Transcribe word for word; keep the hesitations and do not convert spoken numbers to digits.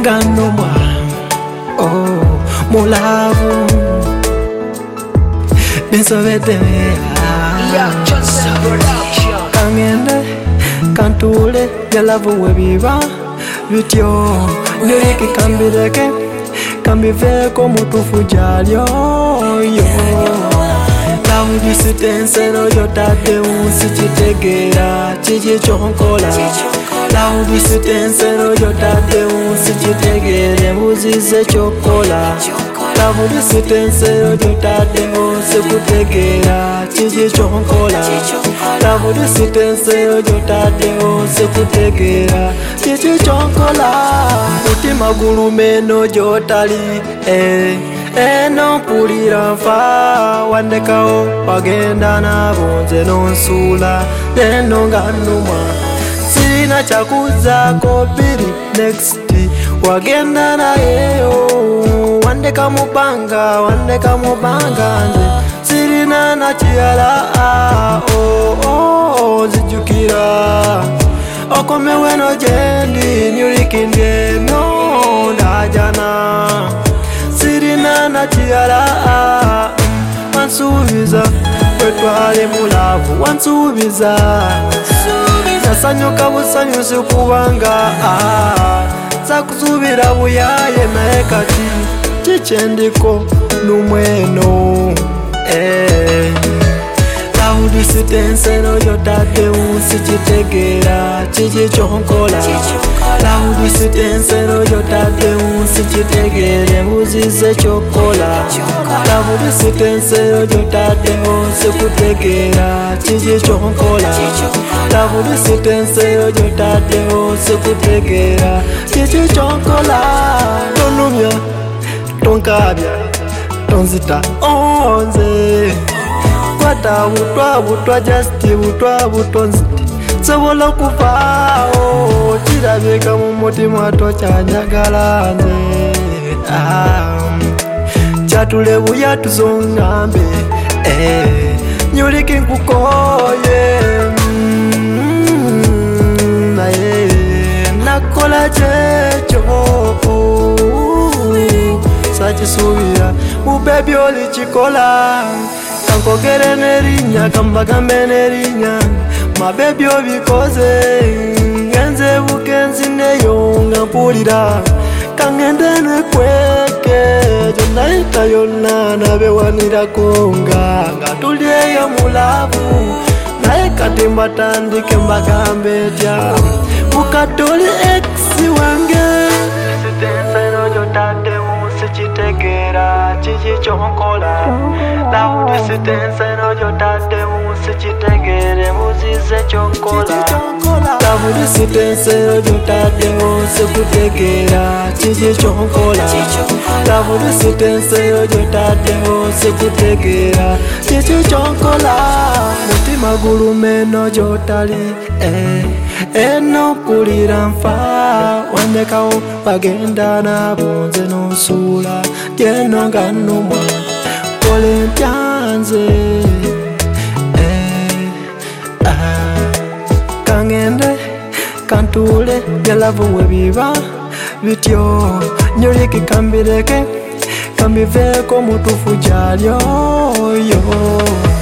ganumwa oh mulavu binsobete kangende kantule yalavu webiba bityo niriki kambireke kambiveko mutufu jalyo yo lavu disitensero yotade unsi chitegera chichi chonkola lavu disitensero yotade unsi chitegere muzize chokola lavu disitensero yotade unsi kutegera chichi chonkola lavu disitensero yotade unsi kutegera chichi chonkola mutima gulumeno jotali eh eno pulira nfa wandekao wagenda nabonze nonsula eno nganumwa sirina chakuzako biri next wagenda nayeyo wandeka mubanga wandeka mubanga nze sirina na chiala oh oh zijukira okomewe no jendi nyurikindye no ndajana sirina na chiala wansubiza wetwale mulavu wansubiza nasanyuka busanyusi kubanga zakusubira buyaye naye kati chichendiko numweno eh lavu disitensero yotade unsi chitegera chichi chonkola lavu disitensero yotade unsi chitegere muzize chokola lavu disitensero yotade unsi kutegera chichi chonkola lavu disitensero yotade unsi kutegera chichi chonkola tonumya tonkabya tonzita onze kwata butwa butwa just butwa butonziti sobola kuvao chirabeka mu mutima tochanyagala nze chatule buya tuzongambe eh nyuliki nkukoye naye nakola checho sachisubira mubebi oli chikola kankogere nerinya kambagambe nerinya mabebi obikoze ngenze bukenzi neyo ngampulira kangende nekweke jonaita yonna nabewanirako nga tulyeyo mulavu naye kati mbatandike mbagambe tya mukatoli eksi wange chitegera chichi chonkola lavu disitensero yotade unsi chitegere muzize chokola lavu disitensero yotade unsi kutegera chichi chonkola lavu disitensero yotade unsi kutegera chichi chonkola mutima gulumeno jotali eh eno pulira nfa wandekao wagenda nabonze nonsula jeno nganumwa kole mpyanze eh, ah. kangende kantule byalavu webiba bityo nyuliki kambireke kambiveko mutufu jalyo yo